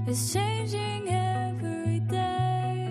is changing every day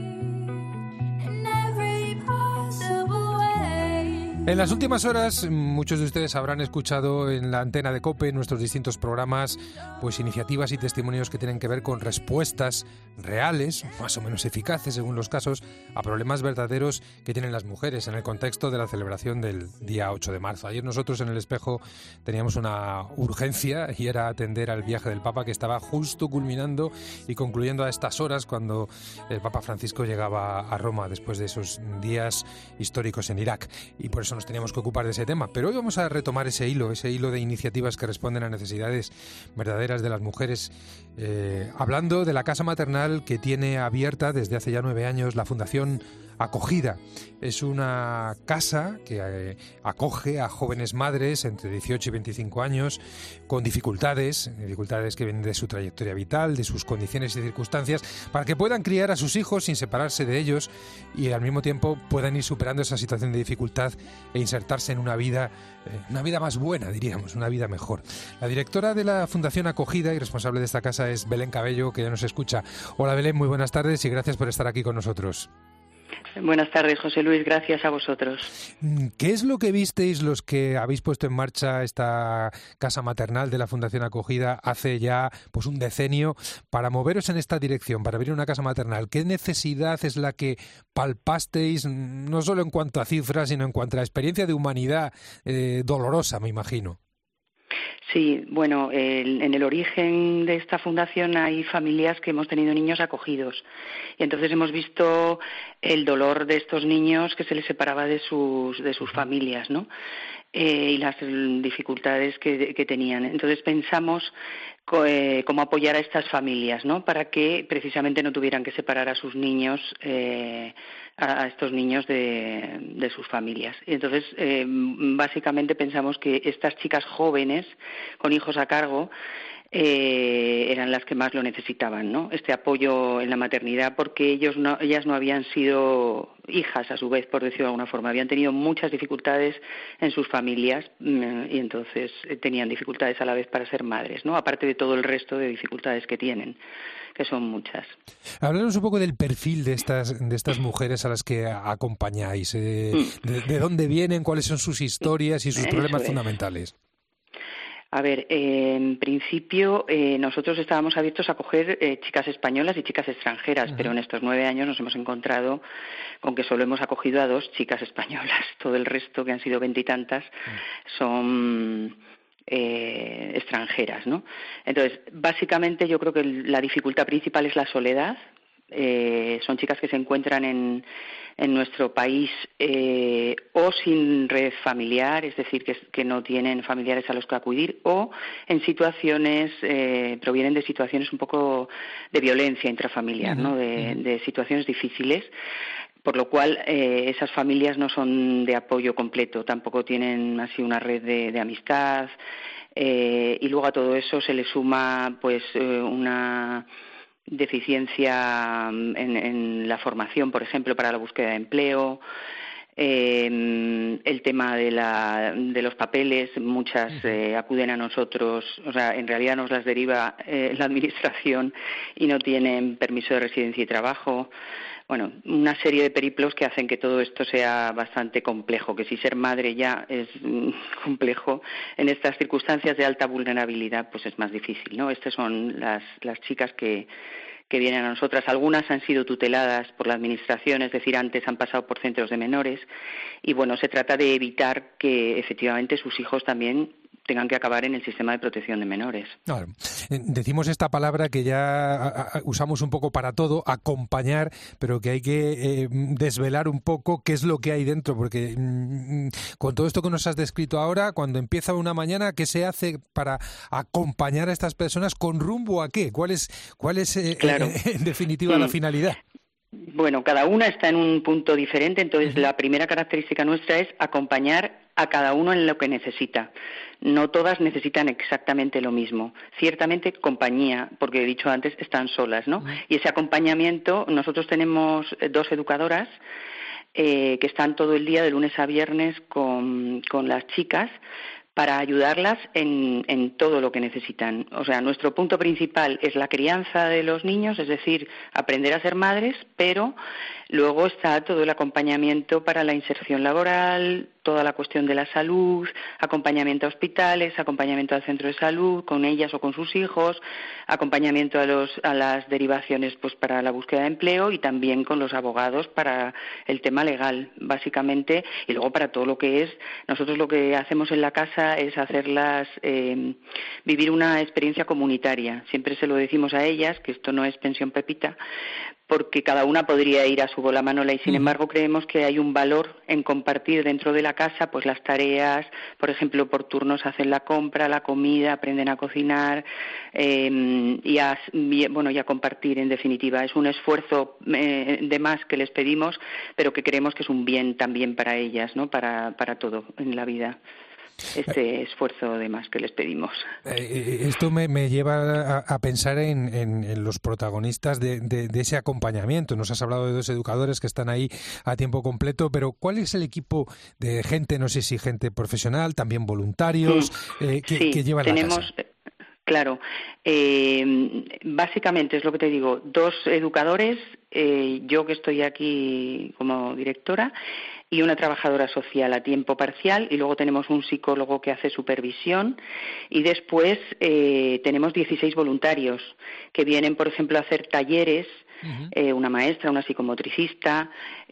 in every possible way. En las últimas horas, muchos de ustedes habrán escuchado en la antena de COPE, en nuestros distintos programas, pues iniciativas y testimonios que tienen que ver con respuestas reales, más o menos eficaces según los casos, a problemas verdaderos que tienen las mujeres en el contexto de la celebración del día 8 de marzo. Ayer nosotros en El Espejo teníamos una urgencia y era atender al viaje del Papa, que estaba justo culminando y concluyendo a estas horas cuando el Papa Francisco llegaba a Roma después de esos días históricos en Irak, y por eso nos teníamos que ocupar de ese tema. Pero hoy vamos a retomar ese hilo de iniciativas que responden a necesidades verdaderas de las mujeres, hablando de la casa maternal que tiene abierta desde hace ya 9 años la Fundación Acogida. Es una casa que acoge a jóvenes madres entre 18 y 25 años con dificultades que vienen de su trayectoria vital, de sus condiciones y circunstancias, para que puedan criar a sus hijos sin separarse de ellos y al mismo tiempo puedan ir superando esa situación de dificultad e insertarse en una vida más buena, diríamos, una vida mejor. La directora de la Fundación Acogida y responsable de esta casa es Belén Cabello, que ya nos escucha. Hola Belén, muy buenas tardes y gracias por estar aquí con nosotros. Buenas tardes, José Luis, gracias a vosotros. ¿Qué es lo que visteis los que habéis puesto en marcha esta casa maternal de la Fundación Acogida hace ya pues un decenio para moveros en esta dirección, para abrir una casa maternal? ¿Qué necesidad es la que palpasteis, no solo en cuanto a cifras, sino en cuanto a la experiencia de humanidad dolorosa, me imagino? Sí, bueno, en el origen de esta fundación hay familias que hemos tenido niños acogidos y entonces hemos visto el dolor de estos niños que se les separaba de sus familias, ¿no? Y las dificultades que tenían. Entonces pensamos cómo apoyar a estas familias, ¿no? Para que precisamente no tuvieran que separar a sus niños, a estos niños de sus familias. Y entonces, básicamente pensamos que estas chicas jóvenes con hijos a cargo eran las que más lo necesitaban, ¿no? Este apoyo en la maternidad, porque ellas no habían sido hijas, a su vez, por decirlo de alguna forma, habían tenido muchas dificultades en sus familias y entonces tenían dificultades a la vez para ser madres, ¿no? Aparte de todo el resto de dificultades que tienen, que son muchas. Háblanos un poco del perfil de estas mujeres a las que acompañáis, de dónde vienen, cuáles son sus historias y sus problemas fundamentales. A ver, en principio nosotros estábamos abiertos a acoger chicas españolas y chicas extranjeras, pero en estos 9 años nos hemos encontrado con que solo hemos acogido a 2 chicas españolas. Todo el resto, que han sido 20 y tantas, son extranjeras, ¿no? Entonces, básicamente yo creo que la dificultad principal es la soledad. Son chicas que se encuentran en nuestro país o sin red familiar, es decir, que no tienen familiares a los que acudir, o en situaciones, provienen de situaciones un poco de violencia intrafamiliar, ¿no? De situaciones difíciles, por lo cual esas familias no son de apoyo completo, tampoco tienen así una red de amistad, y luego a todo eso se le suma pues una deficiencia en la formación, por ejemplo, para la búsqueda de empleo, el tema de los papeles. Muchas acuden a nosotros, o sea, en realidad nos las deriva la administración y no tienen permiso de residencia y trabajo. Bueno, una serie de periplos que hacen que todo esto sea bastante complejo, que si ser madre ya es complejo, en estas circunstancias de alta vulnerabilidad pues es más difícil, ¿no? Estas son las chicas que vienen a nosotras. Algunas han sido tuteladas por la administración, es decir, antes han pasado por centros de menores, y bueno, se trata de evitar que efectivamente sus hijos también tengan que acabar en el sistema de protección de menores. Claro. Decimos esta palabra que ya usamos un poco para todo, acompañar, pero que hay que desvelar un poco qué es lo que hay dentro, porque con todo esto que nos has descrito ahora, cuando empieza una mañana, ¿qué se hace para acompañar a estas personas con rumbo a qué? ¿Cuál es Claro. En definitiva la finalidad? Bueno, cada una está en un punto diferente, entonces la primera característica nuestra es acompañar a cada uno en lo que necesita. No todas necesitan exactamente lo mismo. Ciertamente compañía, porque he dicho antes, están solas, ¿no? Y ese acompañamiento, nosotros tenemos 2 educadoras que están todo el día, de lunes a viernes, con las chicas, para ayudarlas en todo lo que necesitan. O sea, nuestro punto principal es la crianza de los niños, es decir, aprender a ser madres, pero luego está todo el acompañamiento para la inserción laboral, toda la cuestión de la salud, acompañamiento a hospitales, acompañamiento al centro de salud, con ellas o con sus hijos, acompañamiento a las derivaciones pues para la búsqueda de empleo y también con los abogados para el tema legal, básicamente, y luego para todo lo que es, nosotros lo que hacemos en la casa es hacerlas vivir una experiencia comunitaria. Siempre se lo decimos a ellas, que esto no es pensión Pepita, porque cada una podría ir a su bola manola y sin embargo creemos que hay un valor en compartir dentro de la casa pues las tareas, por ejemplo por turnos hacen la compra, la comida, aprenden a cocinar y a compartir en definitiva. Es un esfuerzo de más que les pedimos, pero que creemos que es un bien también para ellas, ¿no? Para todo en la vida. Este esfuerzo de más que les pedimos. Esto me lleva a pensar en los protagonistas de ese acompañamiento. Nos has hablado de 2 educadores que están ahí a tiempo completo, pero ¿cuál es el equipo de gente, no sé si gente profesional, también voluntarios, que llevan la casa? Claro, básicamente es lo que te digo, 2 educadores, yo que estoy aquí como directora, y una trabajadora social a tiempo parcial, y luego tenemos un psicólogo que hace supervisión, y después tenemos 16 voluntarios que vienen, por ejemplo, a hacer talleres, una maestra, una psicomotricista,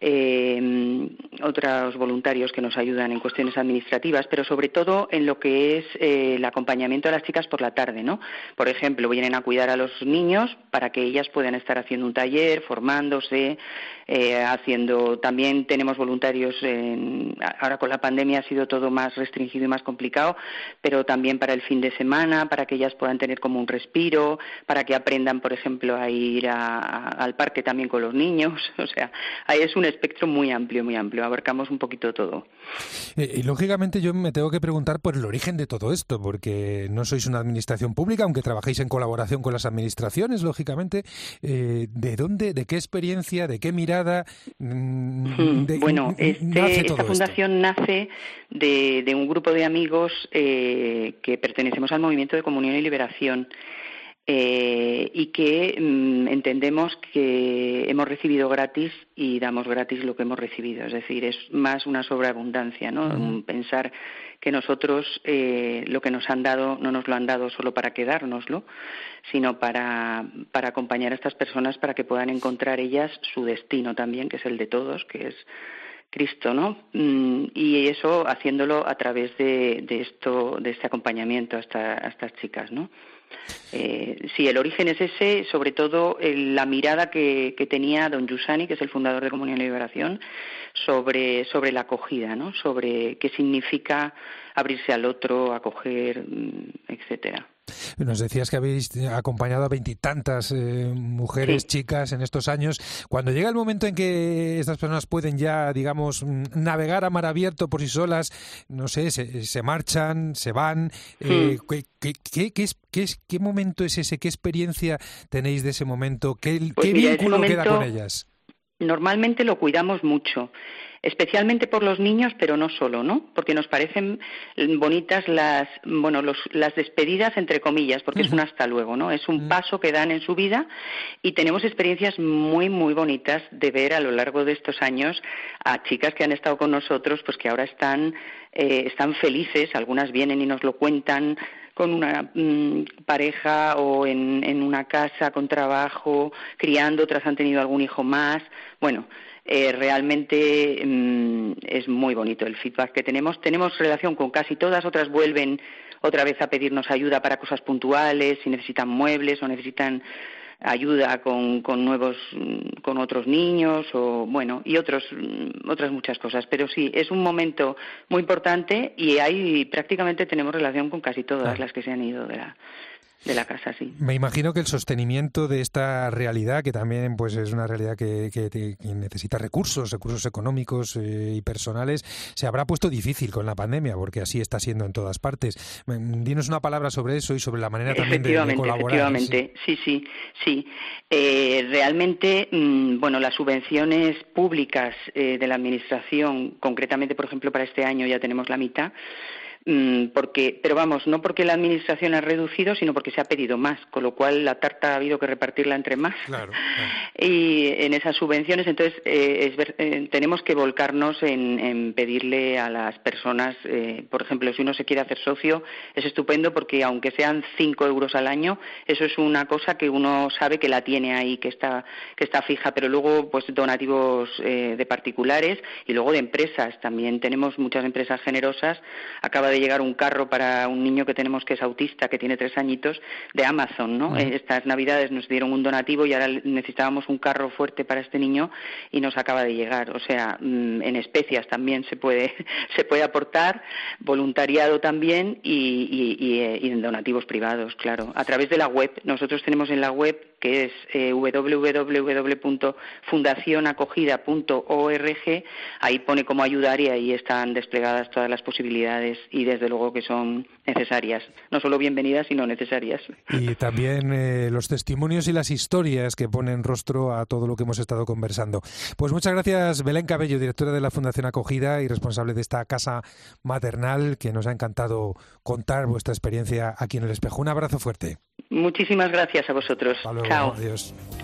otros voluntarios que nos ayudan en cuestiones administrativas, pero sobre todo en lo que es el acompañamiento a las chicas por la tarde, ¿no? Por ejemplo, vienen a cuidar a los niños para que ellas puedan estar haciendo un taller, formándose, también tenemos voluntarios, ahora con la pandemia ha sido todo más restringido y más complicado, pero también para el fin de semana, para que ellas puedan tener como un respiro, para que aprendan, por ejemplo, a ir al parque también con los niños, o sea, ahí es un espectro muy amplio, abarcamos un poquito todo. Y lógicamente yo me tengo que preguntar por el origen de todo esto, porque no sois una administración pública, aunque trabajéis en colaboración con las administraciones, lógicamente. ¿De dónde, de qué experiencia, de qué mirada? Esta fundación nace de un grupo de amigos que pertenecemos al Movimiento de Comunión y Liberación. Y que entendemos que hemos recibido gratis y damos gratis lo que hemos recibido, es decir, es más una sobreabundancia, ¿no? Pensar que nosotros lo que nos han dado no nos lo han dado solo para quedárnoslo, sino para acompañar a estas personas para que puedan encontrar ellas su destino también, que es el de todos, que es Cristo, ¿no? Y eso haciéndolo a través de este acompañamiento a estas chicas, ¿no? Sí, el origen es ese, sobre todo la mirada que tenía don Giussani, que es el fundador de Comunión y Liberación, sobre la acogida, ¿no? Sobre qué significa abrirse al otro, acoger, etcétera. Nos decías que habéis acompañado a 20 y tantas mujeres, chicas en estos años. Cuando llega el momento en que estas personas pueden ya, digamos, navegar a mar abierto por sí solas, no sé, se marchan, se van, ¿qué momento es ese? ¿Qué experiencia tenéis de ese momento? ¿Qué vínculo queda con ellas? Normalmente lo cuidamos mucho, especialmente por los niños, pero no solo, ¿no? Porque nos parecen bonitas las despedidas, entre comillas, porque es un hasta luego, ¿no? Es un paso que dan en su vida y tenemos experiencias muy, muy bonitas de ver a lo largo de estos años a chicas que han estado con nosotros, pues que ahora están felices, algunas vienen y nos lo cuentan, con una pareja o en una casa con trabajo, criando, otras han tenido algún hijo más. Bueno, realmente es muy bonito el feedback que tenemos. Tenemos relación con casi todas, otras vuelven otra vez a pedirnos ayuda para cosas puntuales, si necesitan muebles o necesitan ayuda con otros niños o bueno, y otras muchas cosas, pero sí, es un momento muy importante y ahí prácticamente tenemos relación con casi todas las que se han ido de la casa, sí. Me imagino que el sostenimiento de esta realidad, que también pues es una realidad que necesita recursos económicos y personales, se habrá puesto difícil con la pandemia, porque así está siendo en todas partes. Dinos una palabra sobre eso y sobre la manera también de colaborar. Efectivamente, sí. Realmente, las subvenciones públicas de la Administración, concretamente, por ejemplo, para este año ya tenemos la mitad, pero vamos, no porque la administración ha reducido, sino porque se ha pedido más, con lo cual la tarta ha habido que repartirla entre más. Claro. Y en esas subvenciones, entonces, tenemos que volcarnos en pedirle a las personas, por ejemplo, si uno se quiere hacer socio, es estupendo porque aunque sean 5 euros al año, eso es una cosa que uno sabe que la tiene ahí, que está fija, pero luego pues donativos de particulares y luego de empresas. También tenemos muchas empresas generosas. Acaba de llegar un carro para un niño que tenemos que es autista, que tiene 3 añitos, de Amazon, ¿no? Estas Navidades nos dieron un donativo y ahora necesitábamos un carro fuerte para este niño y nos acaba de llegar. O sea, en especias también se puede aportar, voluntariado también y en donativos privados, claro. A través de la web. Nosotros tenemos en la web, que es www.fundacionacogida.org, ahí pone cómo ayudar y ahí están desplegadas todas las posibilidades y desde luego que son necesarias, no solo bienvenidas sino necesarias. Y también los testimonios y las historias que ponen rostro a todo lo que hemos estado conversando. Pues muchas gracias, Belén Cabello, directora de la Fundación Acogida y responsable de esta casa maternal, que nos ha encantado contar vuestra experiencia aquí en El Espejo. Un abrazo fuerte. Muchísimas gracias a vosotros. Hasta luego. Chao. Adiós.